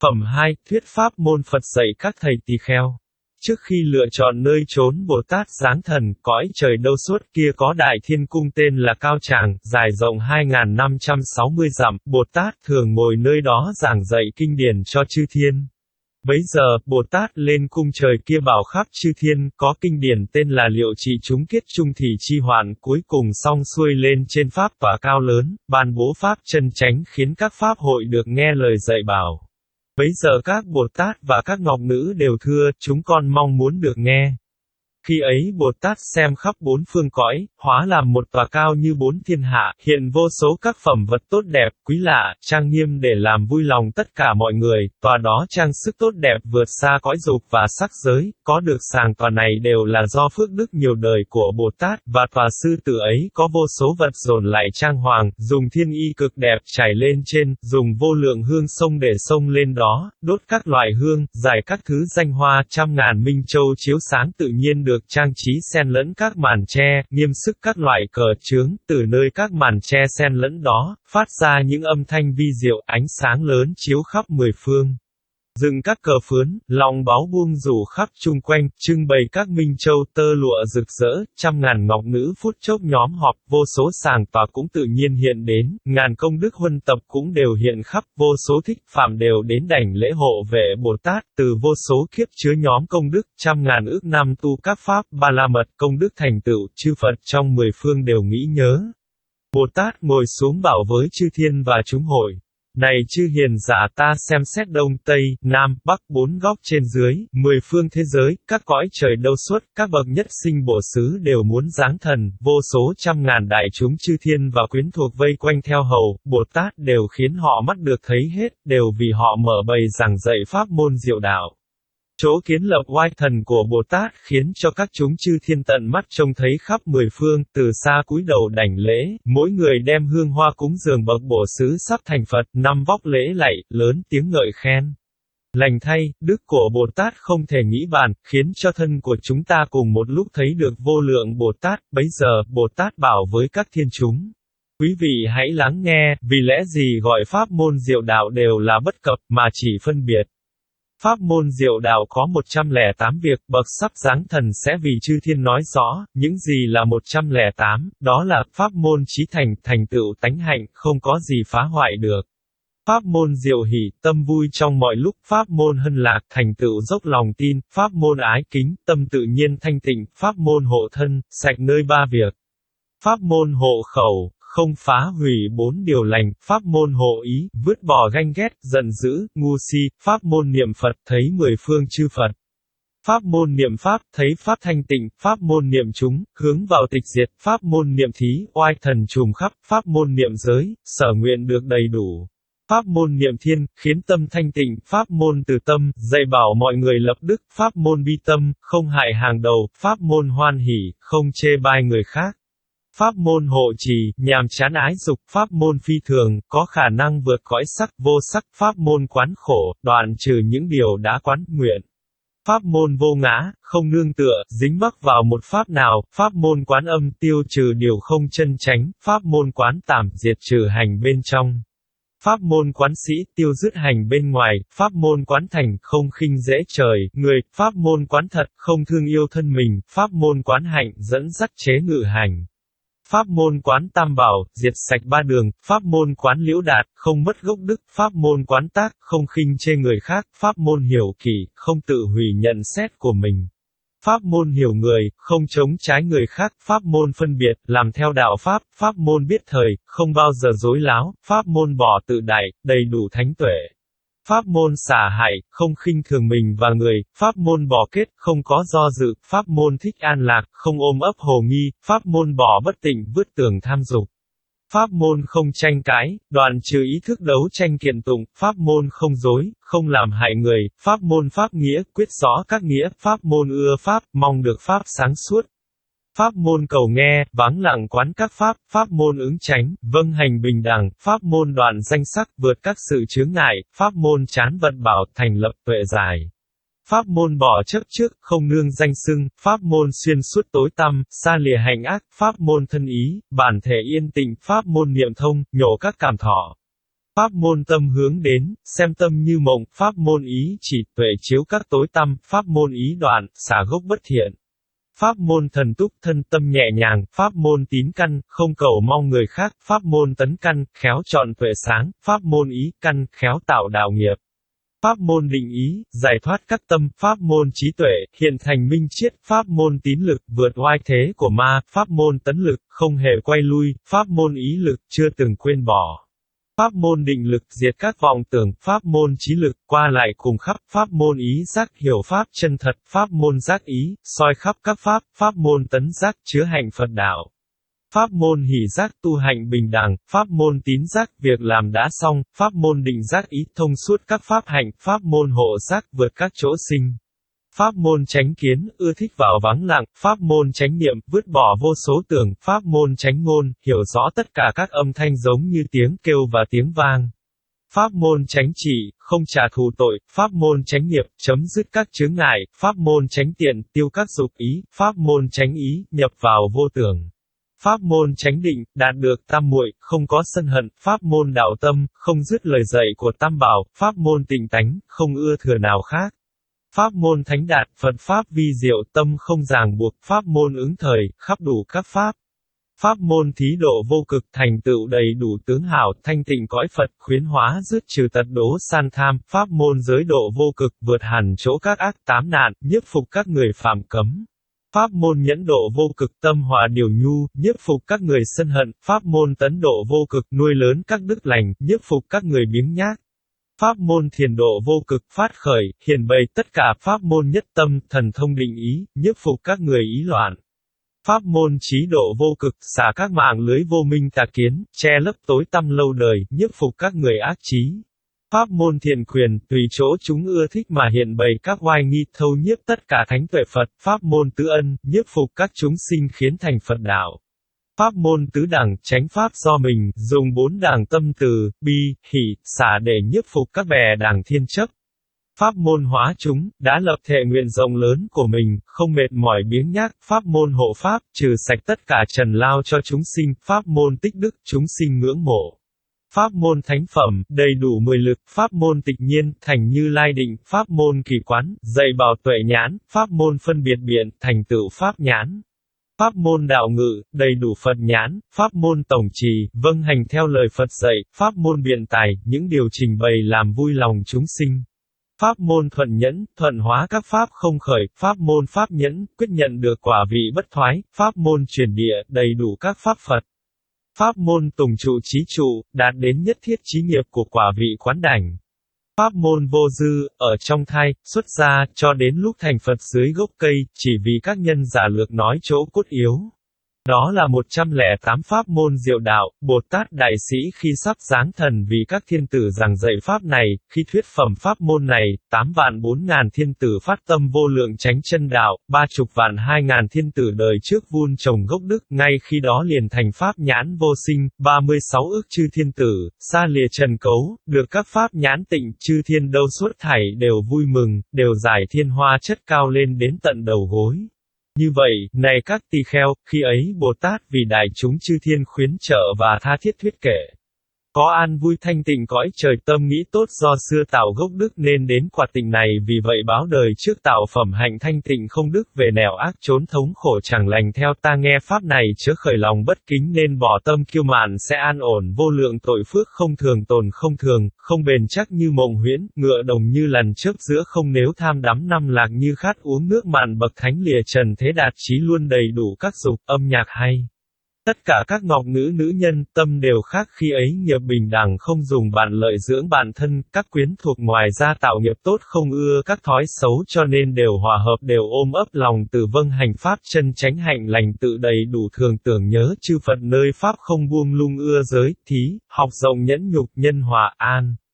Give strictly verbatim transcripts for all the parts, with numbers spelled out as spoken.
Phẩm hai, thuyết pháp môn Phật dạy các thầy tỳ kheo. Trước khi lựa chọn nơi trốn Bồ Tát giáng thần, cõi trời đâu suốt kia có đại thiên cung tên là Cao Tràng, dài rộng hai nghìn năm trăm sáu mươi dặm, Bồ Tát thường ngồi nơi đó giảng dạy kinh điển cho chư thiên. Bấy giờ, Bồ Tát lên cung trời kia bảo khắp chư thiên, có kinh điển tên là Liệu trị chúng kiết trung thị chi hoạn, cuối cùng xong xuôi lên trên pháp tỏa cao lớn, ban bố pháp chân chánh khiến các pháp hội được nghe lời dạy bảo. Bấy giờ các Bồ Tát và các ngọc nữ đều thưa, chúng con mong muốn được nghe. Khi ấy Bồ Tát xem khắp bốn phương cõi, hóa làm một tòa cao như bốn thiên hạ, hiện vô số các phẩm vật tốt đẹp, quý lạ, trang nghiêm để làm vui lòng tất cả mọi người, tòa đó trang sức tốt đẹp vượt xa cõi dục và sắc giới, có được sàng tòa này đều là do phước đức nhiều đời của Bồ Tát, và tòa sư tử ấy có vô số vật dồn lại trang hoàng, dùng thiên y cực đẹp trải lên trên, dùng vô lượng hương sông để sông lên đó, đốt các loại hương, giải các thứ danh hoa, trăm ngàn minh châu chiếu sáng tự nhiên được trang trí xen lẫn các màn tre, nghiêm sức các loại cờ chướng, từ nơi các màn tre xen lẫn đó, phát ra những âm thanh vi diệu, ánh sáng lớn chiếu khắp mười phương. Dựng các cờ phướn, lòng báu buông rủ khắp chung quanh, trưng bày các minh châu tơ lụa rực rỡ, trăm ngàn ngọc nữ phút chốc nhóm họp, vô số sàng tòa cũng tự nhiên hiện đến, ngàn công đức huân tập cũng đều hiện khắp, vô số thích phạm đều đến đảnh lễ hộ vệ Bồ Tát, từ vô số kiếp chứa nhóm công đức, trăm ngàn ước năm tu các pháp, ba la mật công đức thành tựu, chư Phật trong mười phương đều nghĩ nhớ. Bồ Tát ngồi xuống bảo với chư thiên và chúng hội. Này chư hiền giả, ta xem xét đông, tây, nam, bắc, bốn góc trên dưới, mười phương thế giới, các cõi trời đâu suốt, các bậc nhất sinh bổ xứ đều muốn giáng thần, vô số trăm ngàn đại chúng chư thiên và quyến thuộc vây quanh theo hầu, Bồ Tát đều khiến họ mắt được thấy hết, đều vì họ mở bày giảng dạy pháp môn diệu đạo. Chỗ kiến lập oai thần của Bồ Tát khiến cho các chúng chư thiên tận mắt trông thấy khắp mười phương, từ xa cúi đầu đảnh lễ, mỗi người đem hương hoa cúng dường bậc bổ xứ sắp thành Phật, năm vóc lễ lạy, lớn tiếng ngợi khen. Lành thay, đức của Bồ Tát không thể nghĩ bàn, khiến cho thân của chúng ta cùng một lúc thấy được vô lượng Bồ Tát, bấy giờ, Bồ Tát bảo với các thiên chúng. Quý vị hãy lắng nghe, vì lẽ gì gọi pháp môn diệu đạo đều là bất cập, mà chỉ phân biệt. Pháp môn diệu đạo có một trăm lẻ tám việc, bậc sắp giáng thần sẽ vì chư thiên nói rõ, những gì là một trăm lẻ tám, đó là, pháp môn chí thành, thành tựu tánh hạnh, không có gì phá hoại được. Pháp môn diệu hỷ, tâm vui trong mọi lúc, pháp môn hân lạc, thành tựu dốc lòng tin, pháp môn ái kính, tâm tự nhiên thanh tịnh, pháp môn hộ thân, sạch nơi ba việc. Pháp môn hộ khẩu, không phá hủy bốn điều lành, pháp môn hộ ý, vứt bỏ ganh ghét, giận dữ, ngu si, pháp môn niệm Phật, thấy mười phương chư Phật. Pháp môn niệm Pháp, thấy Pháp thanh tịnh, pháp môn niệm chúng, hướng vào tịch diệt, pháp môn niệm thí, oai thần trùm khắp, pháp môn niệm giới, sở nguyện được đầy đủ. Pháp môn niệm thiên, khiến tâm thanh tịnh, pháp môn từ tâm, dạy bảo mọi người lập đức, pháp môn bi tâm, không hại hàng đầu, pháp môn hoan hỷ, không chê bai người khác. Pháp môn hộ trì, nhàm chán ái dục, pháp môn phi thường, có khả năng vượt cõi sắc, vô sắc, pháp môn quán khổ, đoạn trừ những điều đã quán nguyện. Pháp môn vô ngã, không nương tựa, dính mắc vào một pháp nào, pháp môn quán âm, tiêu trừ điều không chân chánh, pháp môn quán tàm, diệt trừ hành bên trong. Pháp môn quán sĩ, tiêu dứt hành bên ngoài, pháp môn quán thành, không khinh dễ trời, người, pháp môn quán thật, không thương yêu thân mình, pháp môn quán hạnh, dẫn dắt chế ngự hành. Pháp môn quán tam bảo, diệt sạch ba đường, pháp môn quán liễu đạt, không mất gốc đức, pháp môn quán tác, không khinh chê người khác, pháp môn hiểu kỷ, không tự hủy nhận xét của mình. Pháp môn hiểu người, không chống trái người khác, pháp môn phân biệt, làm theo đạo pháp, pháp môn biết thời, không bao giờ dối láo, pháp môn bỏ tự đại, đầy đủ thánh tuệ. Pháp môn xả hại, không khinh thường mình và người, pháp môn bỏ kết, không có do dự, pháp môn thích an lạc, không ôm ấp hồ nghi, pháp môn bỏ bất tịnh, vứt tường tham dục. Pháp môn không tranh cãi, đoạn trừ ý thức đấu tranh kiện tụng, pháp môn không dối, không làm hại người, pháp môn pháp nghĩa, quyết rõ các nghĩa, pháp môn ưa pháp, mong được pháp sáng suốt. Pháp môn cầu nghe, vắng lặng quán các pháp, pháp môn ứng chánh, vâng hành bình đẳng, pháp môn đoạn danh sắc, vượt các sự chướng ngại, pháp môn chán vật bảo, thành lập tuệ giải. Pháp môn bỏ chấp trước, không nương danh xưng, pháp môn xuyên suốt tối tăm, xa lìa hành ác, pháp môn thân ý, bản thể yên tịnh, pháp môn niệm thông, nhổ các cảm thọ. Pháp môn tâm hướng đến, xem tâm như mộng, pháp môn ý chỉ, tuệ chiếu các tối tăm, pháp môn ý đoạn, xả gốc bất thiện. Pháp môn thần túc thân tâm nhẹ nhàng, pháp môn tín căn, không cầu mong người khác, pháp môn tấn căn, khéo chọn tuệ sáng, pháp môn ý căn, khéo tạo đạo nghiệp. Pháp môn định ý, giải thoát các tâm, pháp môn trí tuệ, hiện thành minh triết, pháp môn tín lực, vượt oai thế của ma, pháp môn tấn lực, không hề quay lui, pháp môn ý lực, chưa từng quên bỏ. Pháp môn định lực, diệt các vọng tưởng, pháp môn trí lực, qua lại cùng khắp, pháp môn ý giác, hiểu pháp chân thật, pháp môn giác ý, soi khắp các pháp, pháp môn tấn giác, chứa hành Phật đạo. Pháp môn hỷ giác, tu hành bình đẳng, pháp môn tín giác, việc làm đã xong, pháp môn định giác ý, thông suốt các pháp hạnh, pháp môn hộ giác, vượt các chỗ sinh. Pháp môn chánh kiến, ưa thích vào vắng lặng, pháp môn chánh niệm, vứt bỏ vô số tưởng, pháp môn chánh ngôn, hiểu rõ tất cả các âm thanh giống như tiếng kêu và tiếng vang. Pháp môn chánh trị, không trả thù tội, pháp môn chánh nghiệp, chấm dứt các chướng ngại, pháp môn chánh tiện, tiêu các dục ý, pháp môn chánh ý, nhập vào vô tưởng. Pháp môn chánh định, đạt được tam muội, không có sân hận, pháp môn đạo tâm, không dứt lời dạy của tam bảo, pháp môn tịnh tánh, không ưa thừa nào khác. Pháp môn thánh đạt, Phật pháp vi diệu, tâm không ràng buộc, pháp môn ứng thời, khắp đủ các pháp. Pháp môn thí độ vô cực, thành tựu đầy đủ tướng hảo, thanh tịnh cõi Phật, khuyến hóa dứt trừ tật đố san tham, pháp môn giới độ vô cực, vượt hẳn chỗ các ác tám nạn, nhiếp phục các người phạm cấm. Pháp môn nhẫn độ vô cực, tâm hòa điều nhu, nhiếp phục các người sân hận, pháp môn tấn độ vô cực, nuôi lớn các đức lành, nhiếp phục các người biếng nhác. Pháp môn thiền độ vô cực, phát khởi, hiển bày tất cả pháp môn nhất tâm, thần thông định ý, nhiếp phục các người ý loạn. Pháp môn trí độ vô cực, xả các mạng lưới vô minh tà kiến, che lấp tối tăm lâu đời, nhiếp phục các người ác trí. Pháp môn thiện quyền, tùy chỗ chúng ưa thích mà hiện bày các oai nghi, thâu nhiếp tất cả thánh tuệ Phật. Pháp môn tứ ân, nhiếp phục các chúng sinh khiến thành Phật đạo. Pháp môn tứ đẳng, chánh pháp do mình, dùng bốn đẳng tâm từ, bi, hỷ, xả để nhiếp phục các bè đẳng thiên chấp. Pháp môn hóa chúng, đã lập thệ nguyện rộng lớn của mình, không mệt mỏi biếng nhác, pháp môn hộ pháp, trừ sạch tất cả trần lao cho chúng sinh, pháp môn tích đức, chúng sinh ngưỡng mộ. Pháp môn thánh phẩm, đầy đủ mười lực, pháp môn tịch nhiên, thành Như Lai định, pháp môn kỳ quán, dạy bảo tuệ nhãn, pháp môn phân biệt biện, thành tựu pháp nhãn. Pháp môn đạo ngự, đầy đủ Phật nhãn, pháp môn tổng trì, vâng hành theo lời Phật dạy, pháp môn biện tài, những điều trình bày làm vui lòng chúng sinh. Pháp môn thuận nhẫn, thuận hóa các pháp không khởi, pháp môn pháp nhẫn, quyết nhận được quả vị bất thoái, pháp môn truyền địa, đầy đủ các pháp Phật. Pháp môn tùng trụ trí trụ, đạt đến nhất thiết chí nghiệp của quả vị quán đảnh. Pháp môn vô dư, ở trong thai, xuất gia, cho đến lúc thành Phật dưới gốc cây, chỉ vì các nhân giả lược nói chỗ cốt yếu. Đó là một trăm lẻ tám pháp môn diệu đạo, Bồ Tát Đại Sĩ khi sắp giáng thần vì các thiên tử giảng dạy pháp này, khi thuyết phẩm pháp môn này, tám vạn bốn ngàn thiên tử phát tâm vô lượng chánh chân đạo, ba chục vạn hai ngàn thiên tử đời trước vun trồng gốc đức, ngay khi đó liền thành pháp nhãn vô sinh, ba mươi sáu ức chư thiên tử, xa lìa trần cấu, được các pháp nhãn tịnh, chư thiên đâu suốt thảy đều vui mừng, đều giải thiên hoa chất cao lên đến tận đầu gối. Như vậy, này các tỳ kheo, khi ấy Bồ Tát vì đại chúng chư thiên khuyến trợ và tha thiết thuyết kể. Có an vui thanh tịnh cõi trời tâm nghĩ tốt do xưa tạo gốc đức nên đến quả tịnh này vì vậy báo đời trước tạo phẩm hạnh thanh tịnh không đức về nẻo ác trốn thống khổ chẳng lành theo ta nghe pháp này chớ khởi lòng bất kính nên bỏ tâm kiêu mạn sẽ an ổn vô lượng tội phước không thường tồn không thường, không bền chắc như mộng huyễn, ngựa đồng như lần trước giữa không nếu tham đắm năm lạc như khát uống nước mạn bậc thánh lìa trần thế đạt trí luôn đầy đủ các dục âm nhạc hay. Tất cả các ngọc ngữ nữ nhân, tâm đều khác khi ấy nghiệp bình đẳng không dùng bạn lợi dưỡng bản thân, các quyến thuộc ngoài ra tạo nghiệp tốt không ưa các thói xấu cho nên đều hòa hợp đều ôm ấp lòng từ vâng hành pháp chân chánh hạnh lành tự đầy đủ thường tưởng nhớ chư Phật nơi pháp không buông lung ưa giới, thí, học rộng nhẫn nhục nhân hòa an. Hiếu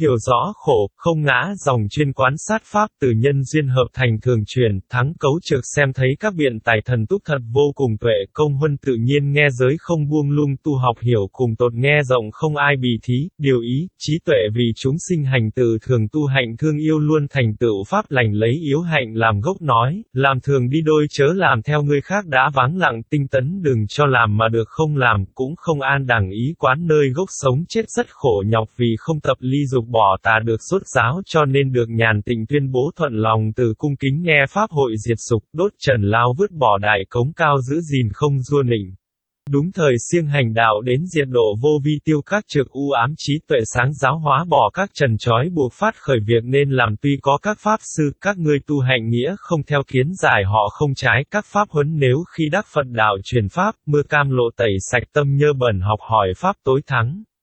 hiểu rõ khổ, không ngã dòng chuyên quán sát pháp từ nhân duyên hợp thành thường truyền, thắng cấu trực xem thấy các biện tài thần túc thật vô cùng tuệ, công huân tự nhiên nghe giới không buông lung tu học hiểu cùng tột nghe rộng không ai bì thí, điều ý, trí tuệ vì chúng sinh hành từ thường tu hạnh thương yêu luôn thành tựu pháp lành lấy yếu hạnh làm gốc nói, làm thường đi đôi chớ làm theo người khác đã vắng lặng tinh tấn đừng cho làm mà được không làm, cũng không an đẳng ý quán nơi gốc sống chết rất khổ nhọc vì không tập ly dục bỏ tà được xuất giáo cho nên được nhàn tịnh tuyên bố thuận lòng từ cung kính nghe pháp hội diệt dục, đốt trần lao vứt bỏ đại cống cao giữ gìn không dua nịnh. Đúng thời siêng hành đạo đến diệt độ vô vi tiêu các trực u ám trí tuệ sáng giáo hóa bỏ các trần trói buộc phát khởi việc nên làm tuy có các pháp sư, các ngươi tu hạnh nghĩa không theo kiến giải họ không trái các pháp huấn nếu khi đắc Phật đạo truyền pháp, mưa cam lộ tẩy sạch tâm nhơ bẩn học hỏi pháp tối thắng.